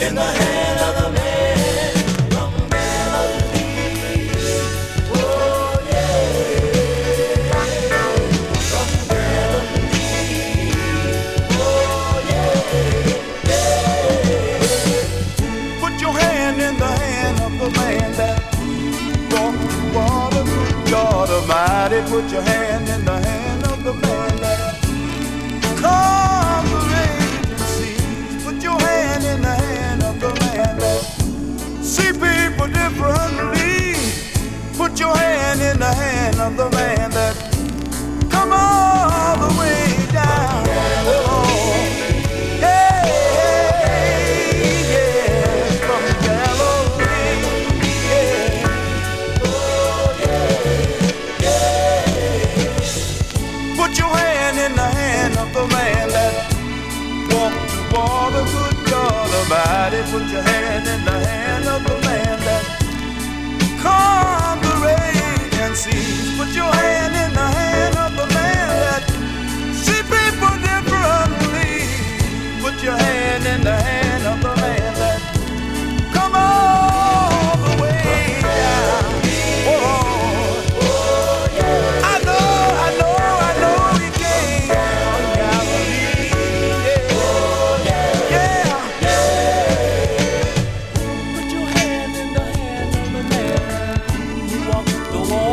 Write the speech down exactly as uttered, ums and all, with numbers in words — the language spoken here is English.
in the hand of the man from Galilee. Oh yeah, from Galilee. Oh yeah, yeah. Put your hand in the hand of the man that walked the water. God Almighty, put your hand in the hand of the man that calmed the raging seas. Put your hand in the hand of the man that see people differently. Put your hand in the hand of the man that come all the way down. Oh, hey, yeah, from Galilee. Yeah. Oh, yeah, yeah. Put your hand in the hand of the man that walked the water. Good God Almighty, put your hand in the hand of the man that calmed the raging seas. Put your hand in the hand of the man that see people differently. Put your hand in the hand of the man that come all the way down. Oh, I know, I know, I know he came from Galilee. Yeah, yeah, yeah. Put your hand in the hand of the man who walked the water.